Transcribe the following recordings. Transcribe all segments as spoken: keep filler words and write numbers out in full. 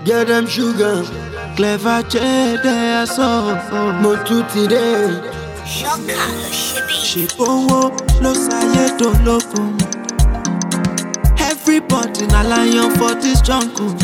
Get them sugar. Clever Jade so Mo tún ti dé. Ṣọ́kà ló ṣe bí. Ṣèbówó ló ṣayé dológun. Everybody na lion for this jungle.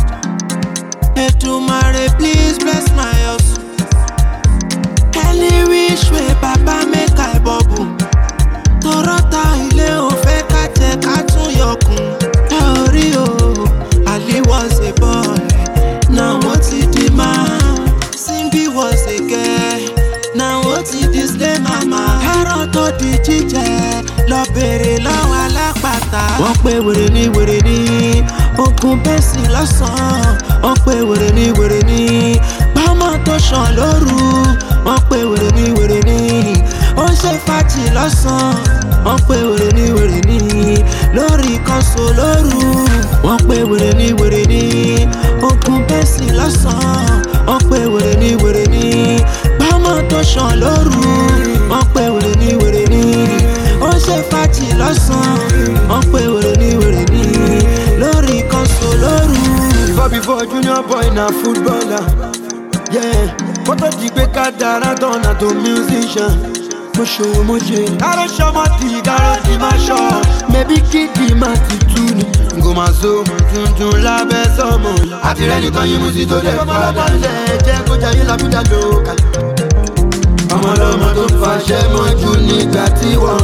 Èdùmàrè please bless my hustle. Any which way baba make I bubble. Tọrọta ilé ò fẹ́ ká jẹ ká tún yọkùn. Ẹ ò rí o, Ali was a boy, now what he the man. Simbi was a girl, now what he this lay mama. Ẹran tó di jíjẹ lọ bèrè lọ́wọ́ alápàtà. Wọ́n pé wèrè ní wèrè ní ogun bẹ́sì lọ́sàn-án. Wọ́n pé wèrè ní wèrè ní bámọ́ tó ṣàn lóru. Wọ́n pé wèrè ní wèrè ní ó ṣe fàájì lọ́sàn-án. Wọ́n pé wèrè ní wèrè ní lórí kọ́sọ̀ lóru. Wọ́n pé wèrè ní wèrè ní ogun bẹ́sì lọ́sàn-án. Wọ́n pé wèrè ní wèrè ní bámọ́ tó ṣàn lóru. Wọ́n pé wèrè ní wèrè ní ó ṣe fàájì lọ́sàn-án. Wọ́n pé wèrè ní wèrè ní lórí kọ́sọ̀ lóru. Before before junior boy na footballer. Yeah, kótó di pé ká dára tán na tó musician. Mo ṣòwò mo jẹ. Káró ṣọmọ tí káró ti máa ṣọ. Mẹ̀bí kíkì máa ti tú ni. Ngò máa so mo tuntun lábẹ́ sọ́mọ yìí. Àti rẹ̀ nìkan yín mú sí tó lẹ̀ fọ́lá balẹ̀. Jẹ́ kó jayé lábújá lóka. Ọmọ ọlọ́mọ tó fàṣẹ mọ́jú nígbà tí wọ́n.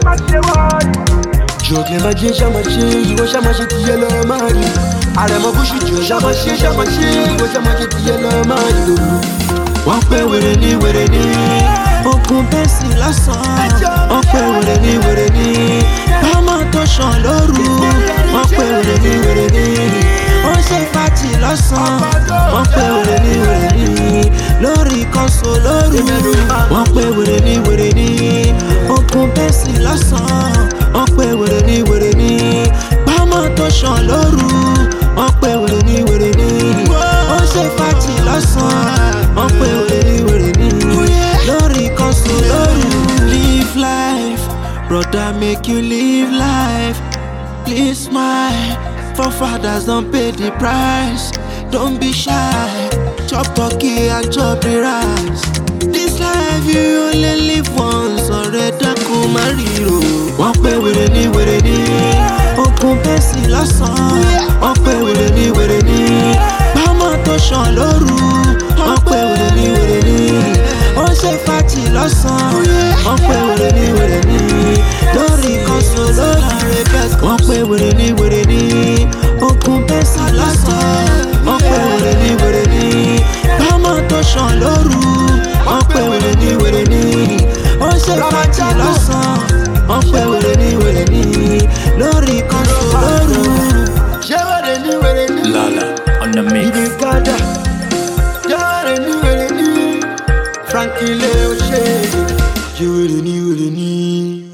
Jòkè máa jẹ́ ṣàmàṣe, ìwọ ṣàmàṣe ti yẹ lọ́ọ́ máa rí. Àrẹ̀mọ búṣù jù ṣàmàṣe ṣàmàṣe, ìwọ ṣàmàṣe ti yẹ lọ́ọ́ máa rí. Wọ́n pé wèrè ní wèrè ní ogun bẹ́sì lọ́sàn-án. Wọ́n pé wèrè ní wèrè ní bámọ́ tó ṣàn lóru. Wọ́n pé wèrè ní wèrè ní ó ṣe fàájì lọ́sàn-án. Wọ́n pé wèrè ní wèrè ní lórí kọ́sọ̀ lóru. Wọ́n pé wèrè ní wèrè ní ogun bẹ́sì lọ́sàn-án. Wọ́n pé wèrè ní wèrè ní bámọ́ tó ṣàn lóru. Wọ́n pé wèrè ní wèrè ní ó ṣe fàájì lọ́sàn-án. Wọ́n pé wèrè ní wèrè ní lórí kọ́sọ̀ lóru. Live life, brother, make you live life. Please smile, forefathers don't pay the price. Don't be shy, chop turkey and chop the rice. This life you only live once, ọ̀rẹ́ dákun má ríro. Wọ́n pé wèrè ní wèrè ní ogun bẹ́sì lọ́sàn-án. Wọ́n pé wèrè ní wèrè ní bámọ́ tó ṣàn lóru. Wọ́n pé wèrè ní wèrè ní ó ṣe fàájì lọ́sàn-án. Wọ́n pé wèrè ní wèrè ní lórí kọ́sọ̀ lóru. Wọ́n pé wèrè ní wèrè ní ogun bẹ́sì lọ́sàn-án. Wọ́n pé wèrè ní wèrè ní bámọ́ tó ṣàn lóru. Wọ́n pé wèrè ní wèrè ní ó ṣe fàájì lọ́sàn-án. Wọ́n pé wèrè ní wèrè ní lórí kọ́sọ̀ lóru. Ṣé wèrè ní wèrè ní? Lala on the mix. Ibi gada. Ṣé wèrè ní wèrè ní? Frankie Leo ṣe. Ṣé wèrè ní wèrè ní?